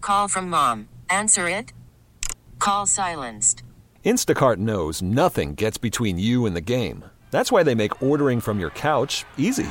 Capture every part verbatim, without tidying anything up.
Call from mom. Answer it. Call silenced. Instacart knows nothing gets between you and the game. That's why they make ordering from your couch easy.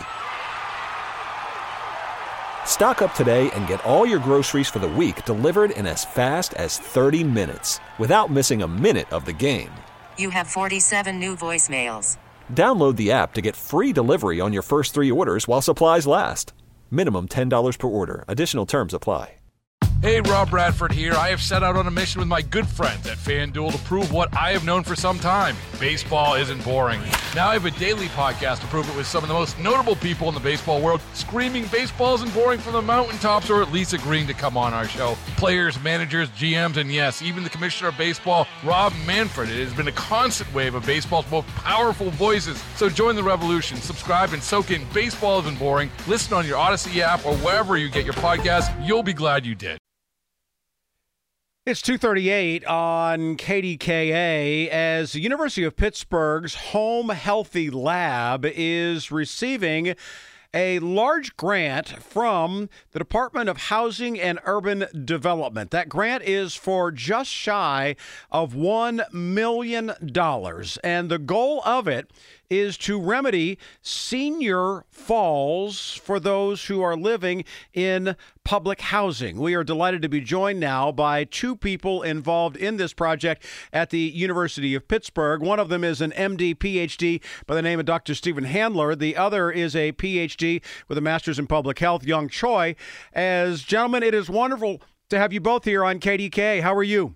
Stock up today and get all your groceries for the week delivered in as fast as thirty minutes without missing a minute of the game. You have forty-seven new voicemails. Download the app to get free delivery on your first three orders while supplies last. Minimum ten dollars per order. Additional terms apply. Hey, Rob Bradford here. I have set out on a mission with my good friends at FanDuel to prove what I have known for some time. Baseball isn't boring. Now I have a daily podcast to prove it with some of the most notable people in the baseball world, screaming baseball isn't boring from the mountaintops, or at least agreeing to come on our show. Players, managers, G Ms, and yes, even the commissioner of baseball, Rob Manfred. It has been a constant wave of baseball's most powerful voices. So join the revolution. Subscribe and soak in Baseball Isn't Boring. Listen on your Odyssey app or wherever you get your podcasts. You'll be glad you did. It's two thirty-eight on K D K A as the University of Pittsburgh's Home Healthy Lab is receiving a large grant from the Department of Housing and Urban Development. That grant is for just shy of one million dollars, and the goal of it is to remedy senior falls for those who are living in public housing. We are delighted to be joined now by two people involved in this project at the University of Pittsburgh. One of them is an M D, P H D by the name of Doctor Stephen Handler. The other is a P H D with a master's in public health, Young Choi. As gentlemen, it is wonderful to have you both here on K D K. How are you?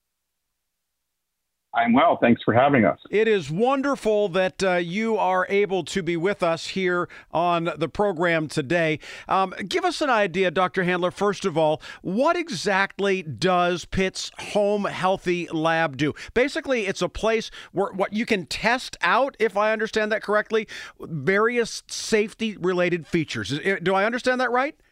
I'm well. Thanks for having us. It is wonderful that uh, you are able to be with us here on the program today. Um, give us an idea, Doctor Handler, first of all, what exactly does Pitt's Home Healthy Lab do? Basically, it's a place where what you can test out, if I understand that correctly, various safety-related features. Do I understand that right?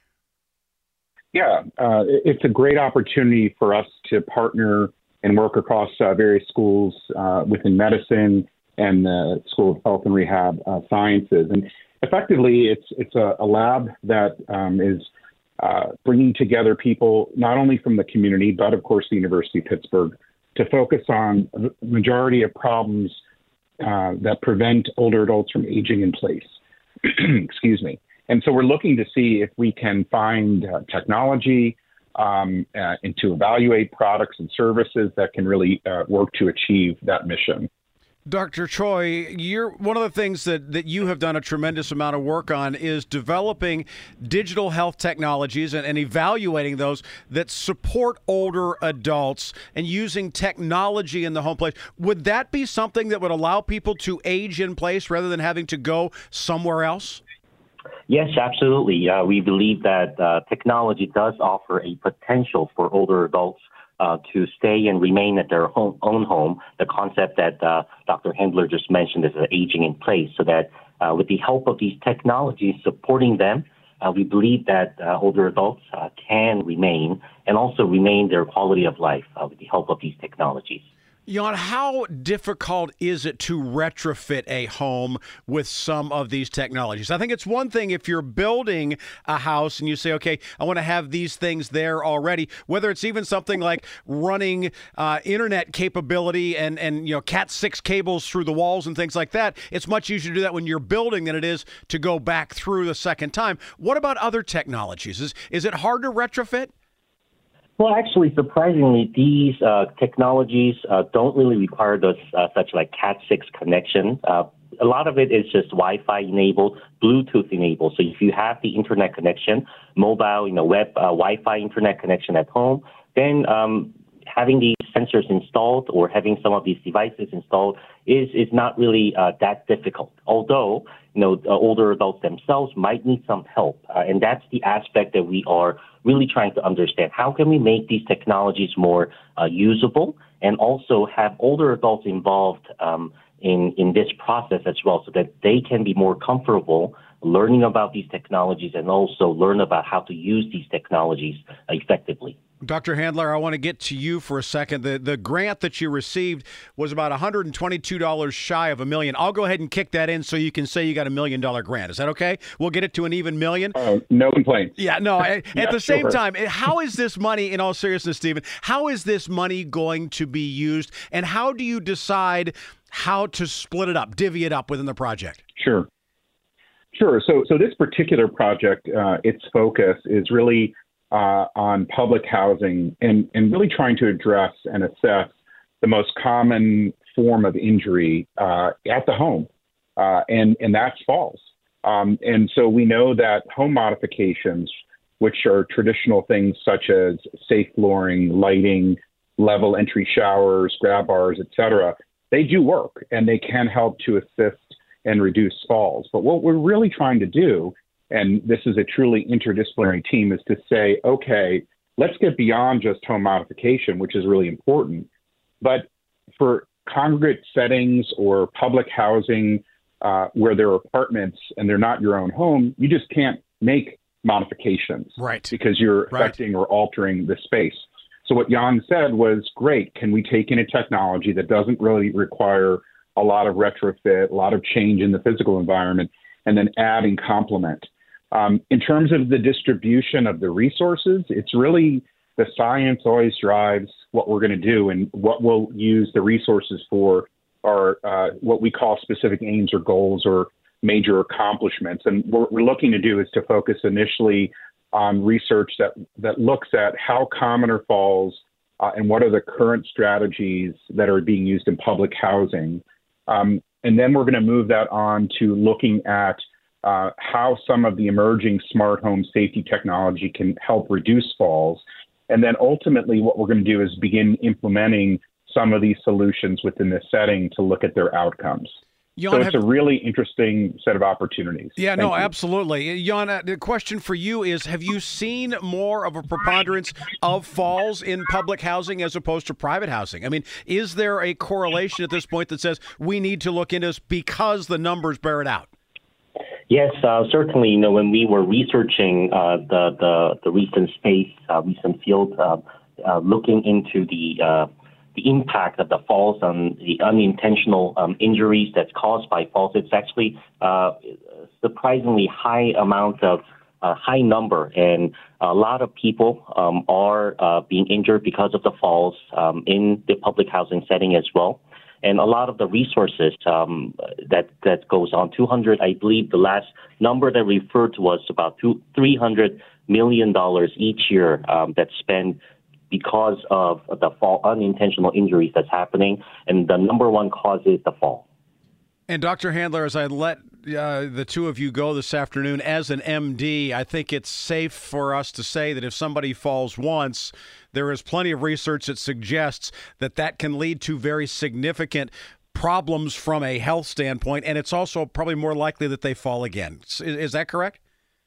Yeah, uh, it's a great opportunity for us to partner and work across uh, various schools uh, within medicine and the School of Health and Rehab uh, Sciences. And effectively, it's it's a, a lab that um, is uh, bringing together people not only from the community, but of course the University of Pittsburgh, to focus on the majority of problems uh, that prevent older adults from aging in place. Excuse me. And so we're looking to see if we can find uh, technology, Um, uh, and to evaluate products and services that can really uh, work to achieve that mission. Doctor Choi, you're one of the things that, that you have done a tremendous amount of work on is developing digital health technologies and, and evaluating those that support older adults and using technology in the home place. Would that be something that would allow people to age in place rather than having to go somewhere else? Yes, absolutely. Uh, we believe that uh, technology does offer a potential for older adults uh, to stay and remain at their home, own home. The concept that uh, Doctor Handler just mentioned is uh, aging in place, so that uh, with the help of these technologies supporting them, uh, we believe that uh, older adults uh, can remain and also remain their quality of life uh, with the help of these technologies. Jan, how difficult is it to retrofit a home with some of these technologies? I think it's one thing if you're building a house and you say, okay, I want to have these things there already, whether it's even something like running uh, internet capability and, and you know cat six cables through the walls and things like that. It's much easier to do that when you're building than it is to go back through the second time. What about other technologies? Is, is it hard to retrofit? Well, actually, surprisingly, these uh, technologies uh, don't really require those uh, such like cat six connection. Uh, a lot of it is just Wi-Fi enabled, Bluetooth enabled. So if you have the internet connection, mobile, you know, web, uh, Wi-Fi internet connection at home, then um, having these sensors installed or having some of these devices installed is is not really uh, that difficult. Although, you know, the older adults themselves might need some help, uh, and that's the aspect that we are really trying to understand. How can we make these technologies more uh, usable and also have older adults involved um, in, in this process as well, so that they can be more comfortable learning about these technologies and also learn about how to use these technologies uh, effectively? Doctor Handler, I want to get to you for a second. The the grant that you received was about one hundred twenty-two dollars shy of a million. I'll go ahead and kick that in so you can say you got a million dollar grant. Is that okay? We'll get it to an even million. Uh, no complaints. Yeah, no. At yeah, the same sure. time, how is this money, in all seriousness, Stephen, how is this money going to be used, and how do you decide how to split it up, divvy it up within the project? Sure. Sure. So, so this particular project, uh, its focus is really uh, on public housing and, and really trying to address and assess the most common form of injury uh, at the home, uh, and, and that's falls. Um, and so we know that home modifications, which are traditional things such as safe flooring, lighting, level entry showers, grab bars, et cetera, they do work and they can help to assist and reduce falls. But what we're really trying to do, and this is a truly interdisciplinary team, is to say, okay, let's get beyond just home modification, which is really important. But for congregate settings or public housing uh, where there are apartments and they're not your own home, you just can't make modifications, right? Because you're right. affecting or altering the space. So what Jan said was, great, can we take in a technology that doesn't really require a lot of retrofit, a lot of change in the physical environment, and then add and complement. Um, in terms of the distribution of the resources, it's really the science always drives what we're going to do, and what we'll use the resources for are uh, what we call specific aims or goals or major accomplishments. And what we're looking to do is to focus initially on research that, that looks at how common are falls uh, and what are the current strategies that are being used in public housing. Um, and then we're going to move that on to looking at uh, how some of the emerging smart home safety technology can help reduce falls. And then ultimately what we're going to do is begin implementing some of these solutions within this setting to look at their outcomes. Jan, so it's have, a really interesting set of opportunities. Yeah, Thank no, you. absolutely. Jan, uh, the question for you is, have you seen more of a preponderance of falls in public housing as opposed to private housing? I mean, is there a correlation at this point that says we need to look into this because the numbers bear it out? Yes, uh, certainly. You know, when we were researching uh, the, the the recent space, uh, recent field, uh, uh, looking into the uh, the impact of the falls on the unintentional um, injuries that's caused by falls, it's actually uh, surprisingly high amount of uh, high number, and a lot of people um, are uh, being injured because of the falls um, in the public housing setting as well. And a lot of the resources um, that that goes on, two hundred, I believe the last number that referred to was about two, three hundred million dollars each year um, that's spent because of the fall, unintentional injuries that's happening, and the number one cause is the fall. And Doctor Handler, as I let uh, the two of you go this afternoon, as an M D, I think it's safe for us to say that if somebody falls once, there is plenty of research that suggests that that can lead to very significant problems from a health standpoint, and it's also probably more likely that they fall again. Is, is that correct?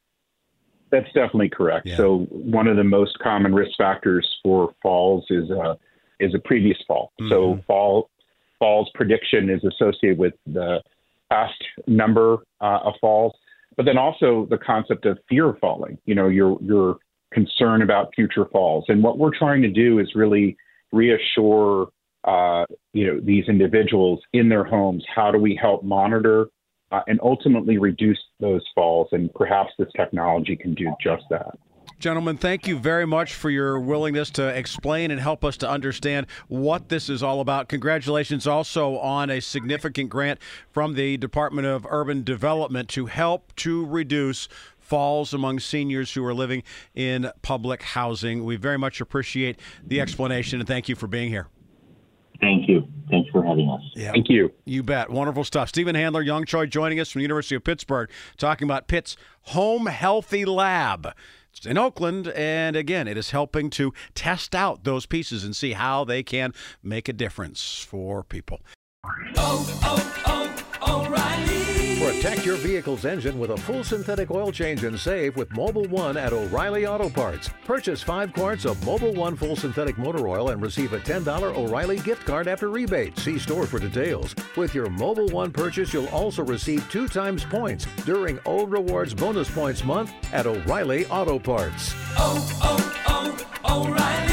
That's definitely correct. Yeah. So one of the most common risk factors for falls is a, is a previous fall. Mm-hmm. So fall falls prediction is associated with the past number uh, of falls, but then also the concept of fear of falling, you know, your, your concern about future falls. And what we're trying to do is really reassure, uh, you know, these individuals in their homes. How do we help monitor uh, and ultimately reduce those falls? And perhaps this technology can do just that. Gentlemen, thank you very much for your willingness to explain and help us to understand what this is all about. Congratulations also on a significant grant from the Department of Urban Development to help to reduce falls among seniors who are living in public housing. We very much appreciate the explanation, and thank you for being here. Thank you. Thanks for having us. Yeah, Thank you. You bet. Wonderful stuff. Stephen Handler, Young Choi joining us from the University of Pittsburgh, talking about Pitt's Home Healthy Lab. It's in Oakland, and again, it is helping to test out those pieces and see how they can make a difference for people. Oh, oh, oh, O'Reilly. Protect your vehicle's engine with a full synthetic oil change and save with Mobil one at O'Reilly Auto Parts. Purchase five quarts of Mobil one full synthetic motor oil and receive a ten dollars O'Reilly gift card after rebate. See store for details. With your Mobil one purchase, you'll also receive two times points during O Rewards Bonus Points Month at O'Reilly Auto Parts. Oh, oh, oh, O'Reilly.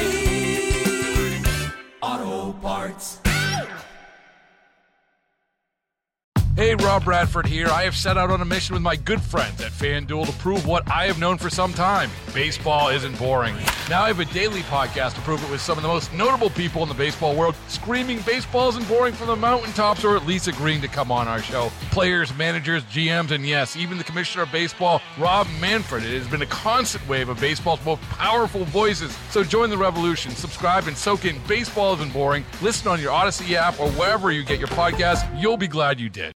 Hey, Rob Bradford here. I have set out on a mission with my good friends at FanDuel to prove what I have known for some time. Baseball isn't boring. Now I have a daily podcast to prove it with some of the most notable people in the baseball world, screaming baseball isn't boring from the mountaintops, or at least agreeing to come on our show. Players, managers, G Ms, and yes, even the commissioner of baseball, Rob Manfred. It has been a constant wave of baseball's most powerful voices. So join the revolution. Subscribe and soak in Baseball Isn't Boring. Listen on your Odyssey app or wherever you get your podcasts. You'll be glad you did.